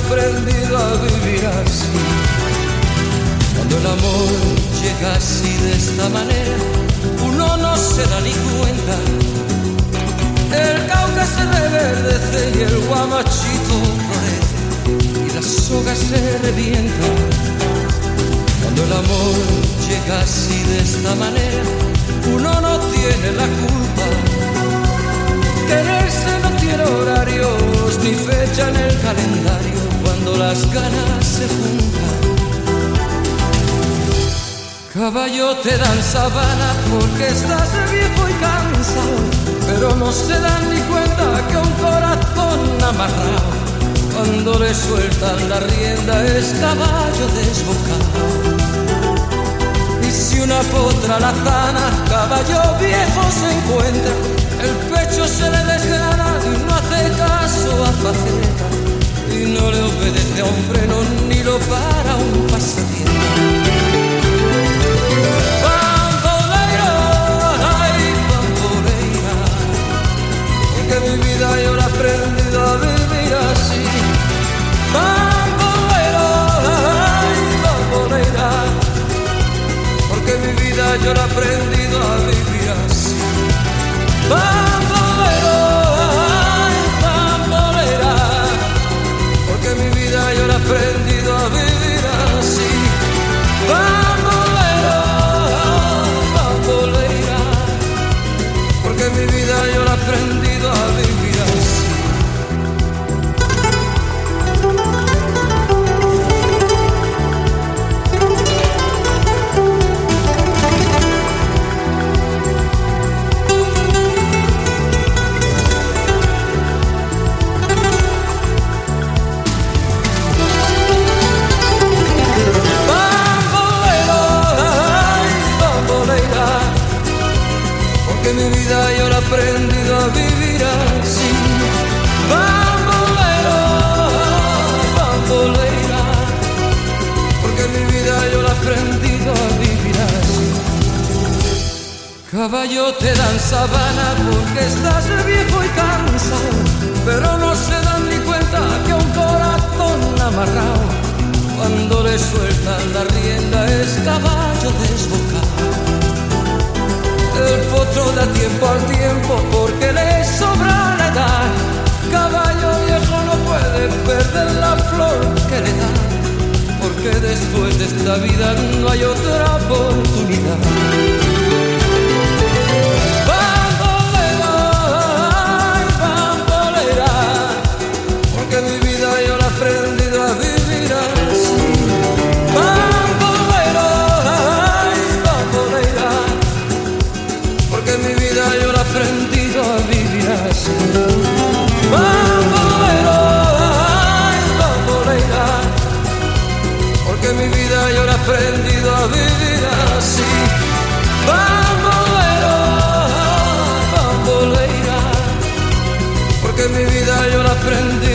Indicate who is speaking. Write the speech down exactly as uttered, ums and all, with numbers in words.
Speaker 1: aprendido a vivir así. Cuando el amor llega así de esta manera, uno no se da ni cuenta. El Cauca se reverdece y el guamachito florece y la soga se revienta. Cuando el amor llega así de esta manera, uno no tiene la culpa. Quererse no tiene horarios ni fecha en el calendario cuando las ganas se juntan. Caballo, te dan sabana porque estás viejo y cansado, pero no se dan ni cuenta que un corazón amarrado, cuando le sueltan la rienda, es caballo desbocado. Y si una potra la zana, caballo viejo se encuentra, el pecho se le desgrana y no hace caso a faceta, y no le obedece a un freno ni lo para un pasatiempo. Mi vida yo la he aprendido a vivir así. Bambolero, ay, bambolera, porque mi vida yo la he aprendido a vivir así. Bambolero, ay, bambolera, porque mi vida yo la he aprendido a vivir así. Bambolero, ay, bambolera, porque mi vida yo la he aprendido a vivir así. Bambolero, ay, bambolera, porque mi vida yo la he aprendido a vivir así. Bambolero, bambolera, porque mi vida yo la he aprendido a vivir así. Caballo, te dan sabana porque estás viejo y cansado, pero no se dan ni cuenta que un corazón amarrado, cuando le sueltan la rienda, es caballo desbocado. El potro da tiempo al tiempo porque le sobra la edad. Caballo viejo no puede perder la flor que le da, porque después de esta vida no hay otra oportunidad. Bambolera, ay, bambolera, porque mi vida yo la he aprendido a vivir así. Bambolero, ay, bambolera, porque mi vida yo la he aprendido a vivir así. Bambolero, ay, bambolera, porque mi vida yo la he aprendido a vivir así. Bambolero, ay, bambolera, porque mi vida yo la he aprendido